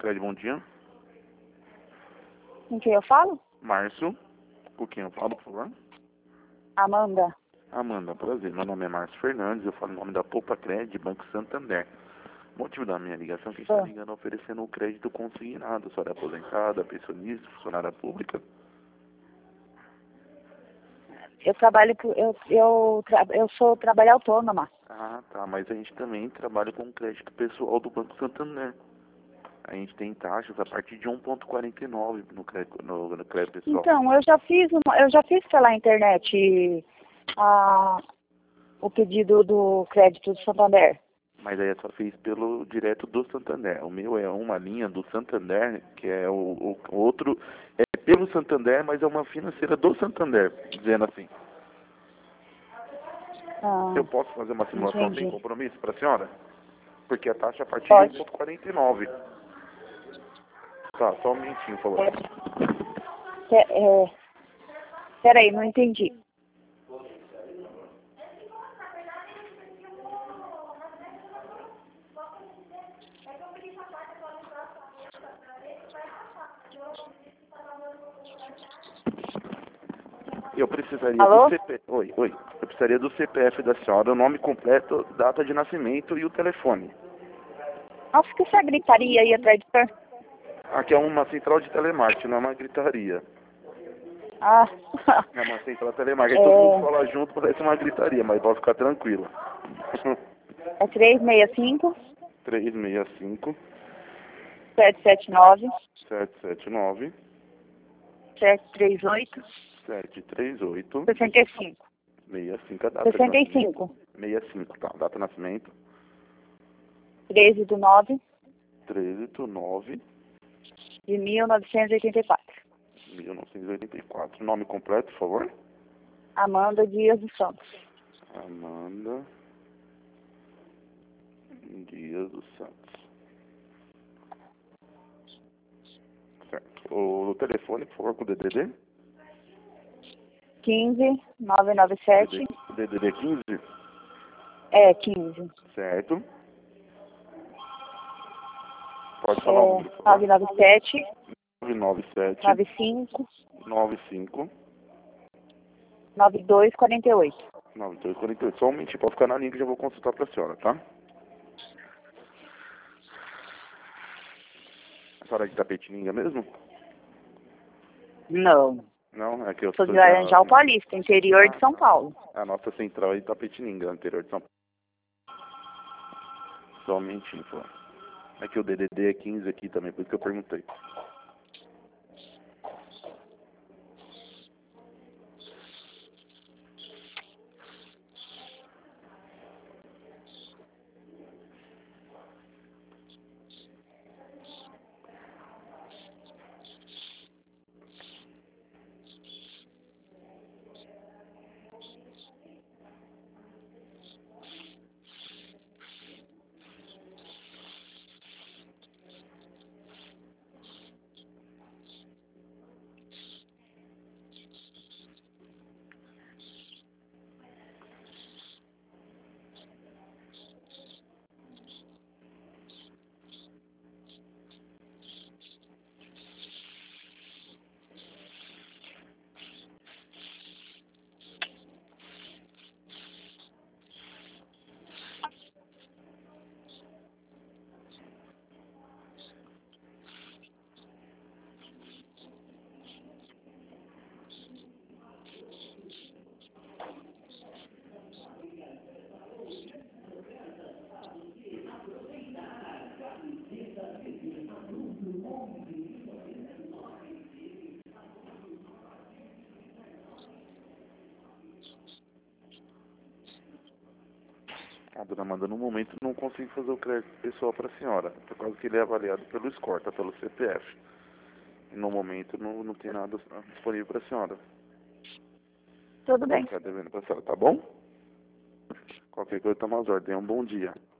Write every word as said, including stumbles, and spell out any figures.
Cred, bom dia. Com quem eu falo? Márcio. Com quem eu falo, por favor? Amanda. Amanda, prazer. Meu nome é Márcio Fernandes, eu falo em nome da Poupa Cred, Banco Santander. O motivo da minha ligação é que a gente está Ah. ligando oferecendo um crédito consignado. A senhora é aposentada, pensionista, funcionária pública? Eu trabalho, com- eu, eu, tra- eu sou trabalho autônoma. Ah, tá. Mas a gente também trabalha com crédito pessoal do Banco Santander. A gente tem taxas a partir de um vírgula quarenta e nove no crédito, no, no crédito pessoal. Então, eu já fiz uma, eu já fiz pela internet a, o pedido do crédito do Santander. Mas aí eu só fiz pelo direto do Santander. O meu é uma linha do Santander, que é o, o o outro, é pelo Santander, mas é uma financeira do Santander, dizendo assim. Ah, Eu posso fazer uma simulação entendi. sem compromisso para a senhora? Porque a taxa é a partir Pode. de um vírgula quarenta e nove. Tá, só um minutinho, por favor. É, é, peraí, não entendi. Eu precisaria Alô? do C P... Oi, oi. Eu precisaria do C P F da senhora, o nome completo, data de nascimento e o telefone. Nossa, que essa gritaria aí atrás de perto. Aqui é uma central de telemarketing, não é uma gritaria. Ah, É uma central de telemarketing. Aí todo é, mundo fala junto, parece uma gritaria, mas pode ficar tranquila. é três seis cinco, três seis cinco, sete sete nove, sete sete nove, sete três oito, sete três oito, sessenta e cinco. sessenta e cinco, a data de sessenta e nascimento. cinco. sessenta e cinco, tá. Data de nascimento. treze do nove treze do nove de mil novecentos e oitenta e quatro. de mil novecentos e oitenta e quatro. Nome completo, por favor? Amanda Dias dos Santos. Amanda Dias dos Santos. Certo. O telefone, por favor, com o D D D? quinze, nove nove sete. D D D quinze? É, quinze. Certo. Pode falar o É, número, por favor. nove nove sete, nove nove sete, nove cinco, nove cinco, nove dois quatro oito. nove dois quatro oito. Só um minutinho, pode ficar na linha que eu já vou consultar para a senhora, tá? A senhora é de Tapetininga mesmo? Não. Não, é que eu Sou sou de Laranjal Paulista, interior de São Paulo. A nossa central é de Tapetininga, interior de São Paulo. Só um minutinho, por favor. É que o D D D é quinze aqui também, por isso que eu perguntei. A dona Amanda, no momento, não consigo fazer o crédito pessoal para a senhora, por causa que ele é avaliado pelo score, tá? Pelo C P F. E no momento, não, não tem nada disponível para a senhora. Tudo Vou bem. ficar devendo para a senhora, tá bom? Qualquer coisa, toma as ordens. Um bom dia.